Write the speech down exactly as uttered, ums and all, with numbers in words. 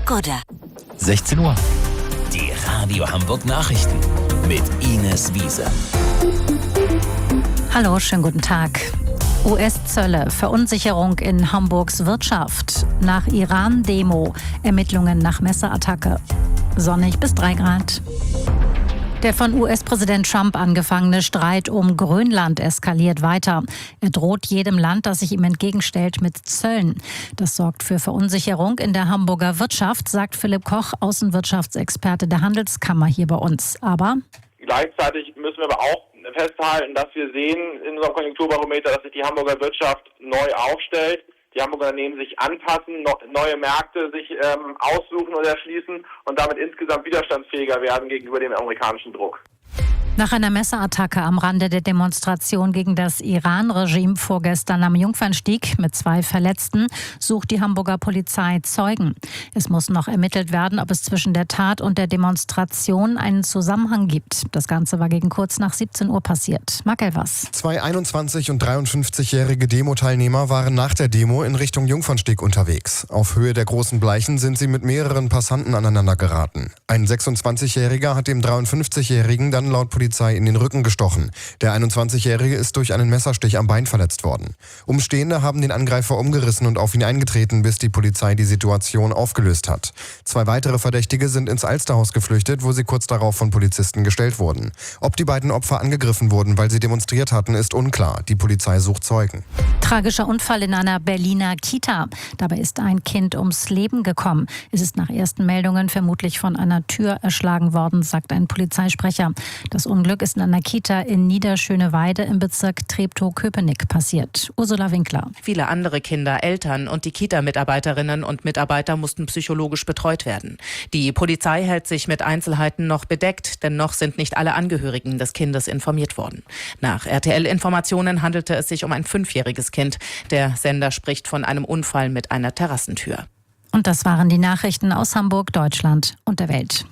Skoda. sechzehn Uhr. Die Radio Hamburg Nachrichten mit Ines Wiese. Hallo, schönen guten Tag. U S-Zölle, Verunsicherung in Hamburgs Wirtschaft. Nach Iran-Demo, Ermittlungen nach Messerattacke. Sonnig bis drei Grad. Der von U S-Präsident Trump angefangene Streit um Grönland eskaliert weiter. Er droht jedem Land, das sich ihm entgegenstellt, mit Zöllen. Das sorgt für Verunsicherung in der Hamburger Wirtschaft, sagt Philipp Koch, Außenwirtschaftsexperte der Handelskammer hier bei uns. Aber gleichzeitig müssen wir aber auch festhalten, dass wir sehen in unserem Konjunkturbarometer, dass sich die Hamburger Wirtschaft neu aufstellt. Die Hamburger Unternehmen sich anpassen, neue Märkte sich ähm, aussuchen oder erschließen und damit insgesamt widerstandsfähiger werden gegenüber dem amerikanischen Druck. Nach einer Messerattacke am Rande der Demonstration gegen das Iran-Regime vorgestern am Jungfernstieg mit zwei Verletzten sucht die Hamburger Polizei Zeugen. Es muss noch ermittelt werden, ob es zwischen der Tat und der Demonstration einen Zusammenhang gibt. Das Ganze war gegen kurz nach siebzehn Uhr passiert. Marc Elvers. Zwei einundzwanzig- und dreiundfünfzigjährige Demo-Teilnehmer waren nach der Demo in Richtung Jungfernstieg unterwegs. Auf Höhe der Großen Bleichen sind sie mit mehreren Passanten aneinander geraten. Ein sechsundzwanzigjähriger hat dem dreiundfünfzigjährigen dann laut Polizei in den Rücken gestochen. Der einundzwanzigjährige ist durch einen Messerstich am Bein verletzt worden. Umstehende haben den Angreifer umgerissen und auf ihn eingetreten, bis die Polizei die Situation aufgelöst hat. Zwei weitere Verdächtige sind ins Alsterhaus geflüchtet, wo sie kurz darauf von Polizisten gestellt wurden. Ob die beiden Opfer angegriffen wurden, weil sie demonstriert hatten, ist unklar. Die Polizei sucht Zeugen. Tragischer Unfall in einer Berliner Kita. Dabei ist ein Kind ums Leben gekommen. Es ist nach ersten Meldungen vermutlich von einer Tür erschlagen worden, sagt ein Polizeisprecher. Das Unglück ist in einer Kita in Niederschöneweide im Bezirk Treptow-Köpenick passiert. Ursula Winkler. Viele andere Kinder, Eltern und die Kita-Mitarbeiterinnen und Mitarbeiter mussten psychologisch betreut werden. Die Polizei hält sich mit Einzelheiten noch bedeckt, denn noch sind nicht alle Angehörigen des Kindes informiert worden. Nach R T L-Informationen handelte es sich um ein fünfjähriges Kind. Der Sender spricht von einem Unfall mit einer Terrassentür. Und das waren die Nachrichten aus Hamburg, Deutschland und der Welt.